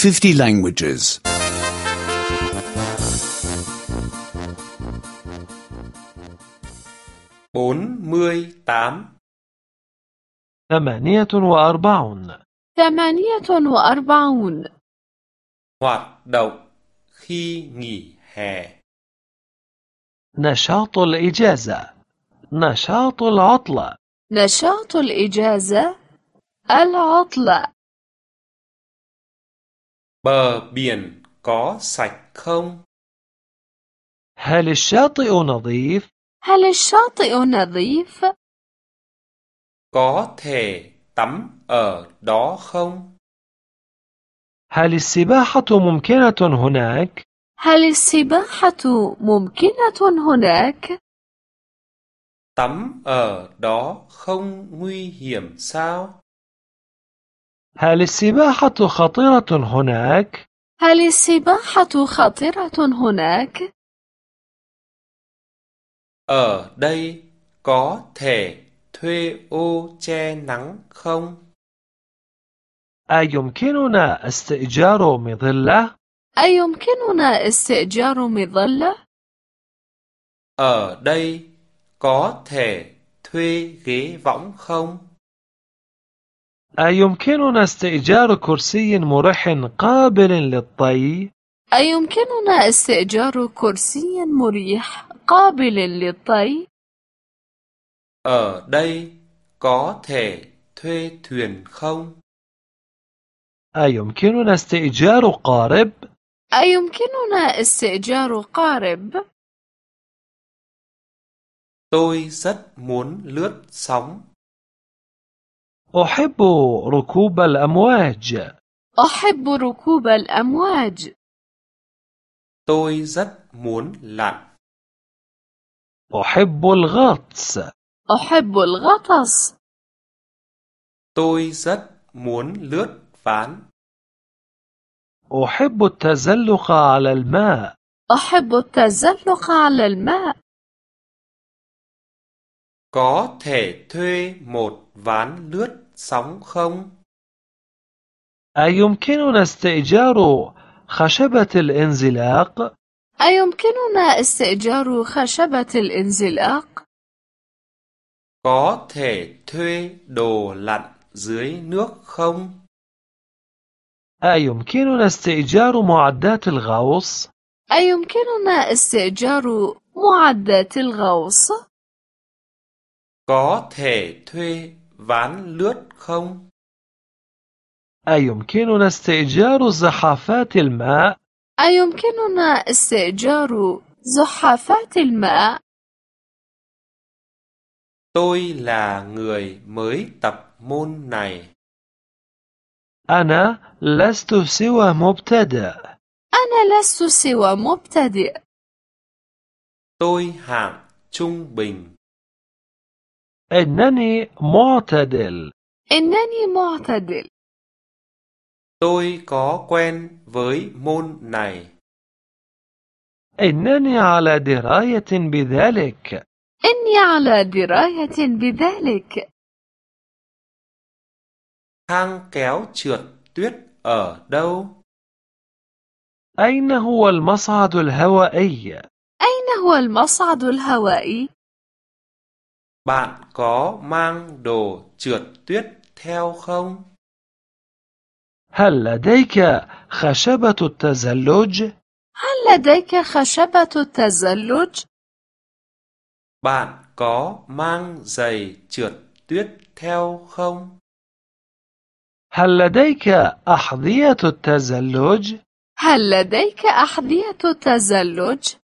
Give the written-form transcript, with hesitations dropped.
50 languages. 48 48 Hoạt động khi nghỉ hè. نشاط الإجازة نشاط العطلة نشاط الإجازة العطلة Bờ biển có sạch không? هل الشاطئ نظيف؟ هل الشاطئ نظيف؟ Có thể tắm ở đó không? هل السباحة ممكنة هناك؟ هل السباحة ممكنة هناك؟ Tắm ở đó không nguy hiểm sao? هل السباحة خطرة هناك؟ هل السباحة خطرة هناك؟ Ở đây có thể thuê ô che nắng không? أيمكننا استئجار مظلة؟ أيمكننا استئجار مظلة؟ Ở đây có thể thuê ghế võng không? أيمكننا استئجار كرسي مريح قابل للطي؟ أيمكننا استئجار كرسي مريح قابل للطي؟ Ở đây có thể thuê thuyền không? أيمكننا استئجار قارب؟ أيمكننا استئجار قارب؟ Tôi rất muốn lướt sóng. أحب ركوب الأمواج. أحب ركوب الأمواج. Tôi rất muốn lặn. أحب الغطس. أحب الغطس. Tôi rất muốn lướt ván. أحب التزلق على الماء. أحب التزلق على الماء. Có thể thuê một ván lướt sóng không? أيمكننا استئجار خشبة الانزلاق؟ أيمكننا استئجار خشبة الانزلاق؟ Có thể thuê đồ lặn dưới nước không? أيمكننا استئجار معدات الغوص؟ أيمكننا استئجار معدات الغوص؟ Có thể thuê ván lướt không? أيمكننا استئجار زحافات الماء؟ أيمكننا استئجار زحافات الماء؟ Tôi là người mới tập môn này. أنا لست سوى مبتدئ. أنا لست سوى مبتدئ. Tôi hạng trung bình. إنني معتدل. إنني معتدل. Tôi có quen với môn này. إنني على دراية بذلك. إني على دراية بذلك. Thang kéo trượt tuyết ở đâu? أين هو المصعد الهوائي؟ أين هو المصعد الهوائي؟ Bạn có mang đồ trượt tuyết theo không? هل لديك خشبة التزلج؟ هل لديك خشبة التزلج؟ Bạn có mang giày trượt tuyết theo không? هل لديك أحذية التزلج؟ هل لديك أحذية التزلج؟